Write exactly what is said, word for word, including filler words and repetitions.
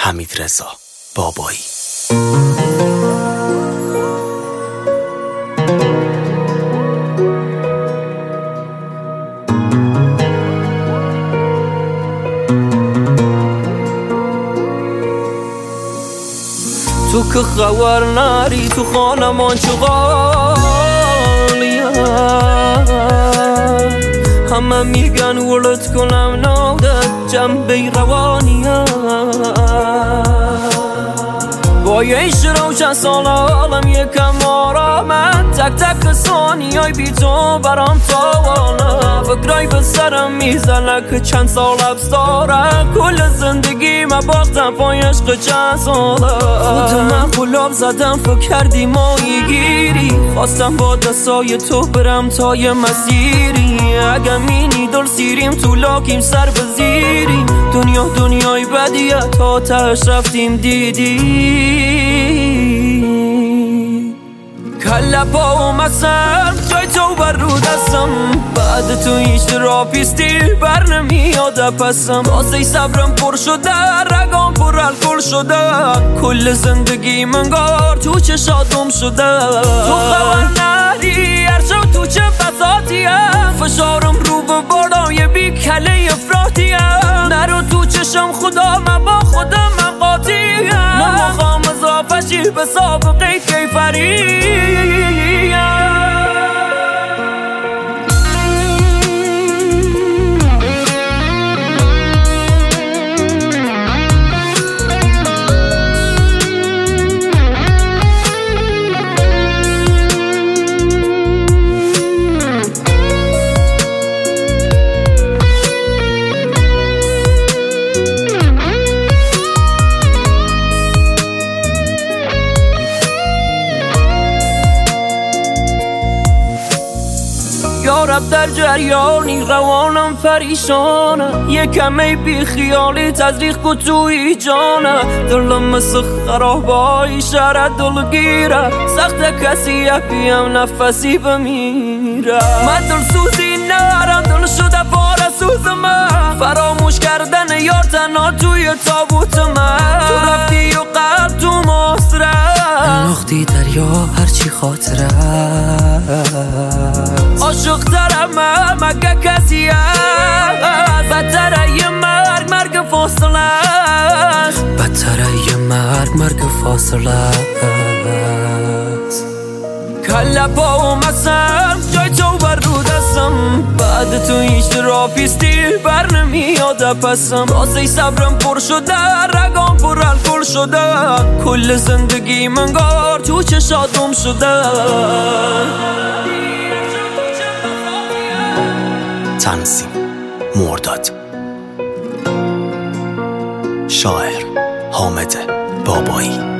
حمیدرضا بابایی. تو که خبر نری تو خانمان چغالیم، همه میگن ولد کنم نادت جنبه روانیم. با یه روشن سال عالم یکم آرامت، تک تک ثانیای بی تو برام تاوانه. فکرای به سرم میزنه که چند سال حبس داره، کل زندگی من باختم پای عشق چند ساله. خود من قلاب زدم فکر کردی مایی گیری، خواستم با دستای تو برم تا یه مسیری. اگه مینی دل سیریم تو لاکیم سر بزیریم، دنیا دنیای بدیه تا تهش رفتیم دیدی. کله پا اومدم جای تو بر رو دستم، بعد تو هیچ را پیستی بر نمیاد پسم. واسه صبرم پر شده رگام پر الکل شده، کل زندگی منگار تو چشاتم شده. تو خبر نری هر شب تو چه بساتیم، فشارم رو به بالای بی کله افراتیم. نرو تو چشم خدا من با خودم من قاطیم، نمخوام اضافشی به سابقه کیفری. یارب در جریانی روانم پریشانه، یه کمی بی خیالی تزریق کو توی جانه. دلم مثل خرابای شهر دلگیره، سخت کسی اپیم نفسی بمیره. من دل سوزی نرم دل شده پاره سوز من، فراموش کردن یار تنها توی تابوت من. تو رفتی و قلب تو مصره انداختی دریا هرچی خاطره. عاشق ترم مگه کسی هست، بدتره یه مرگ مرگ فاصله است. بدتره یه مرگ مرگ فاصله است. کله پا اومدم جای تو بر رو دستم، بعد تو هیچ را پیستی بر نمیاد پسم. واسه صبرم پر شده رگام پر الکل شده، کل زندگی منگار تو چشاتم شده. تنظیم مرداد، شاعر حامد بابایی.